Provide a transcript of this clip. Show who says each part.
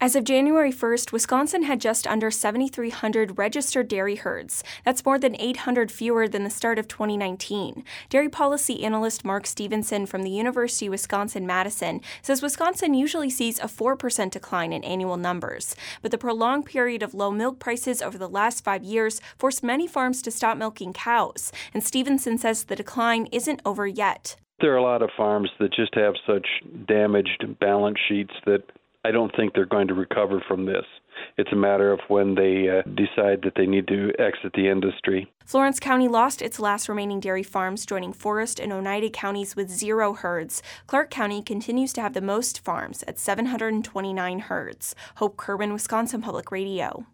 Speaker 1: As of January 1st, Wisconsin had just under 7,300 registered dairy herds. That's more than 800 fewer than the start of 2019. Dairy policy analyst Mark Stevenson from the University of Wisconsin-Madison says Wisconsin usually sees a 4% decline in annual numbers. But the prolonged period of low milk prices over the last 5 years forced many farms to stop milking cows. And Stevenson says the decline isn't over yet.
Speaker 2: There are a lot of farms that just have such damaged balance sheets that I don't think they're going to recover from this. It's a matter of when they decide that they need to exit the industry.
Speaker 1: Florence County lost its last remaining dairy farms, joining Forest and Oneida counties with 0 herds. Clark County continues to have the most farms at 729 herds. Hope Kerwin, Wisconsin Public Radio.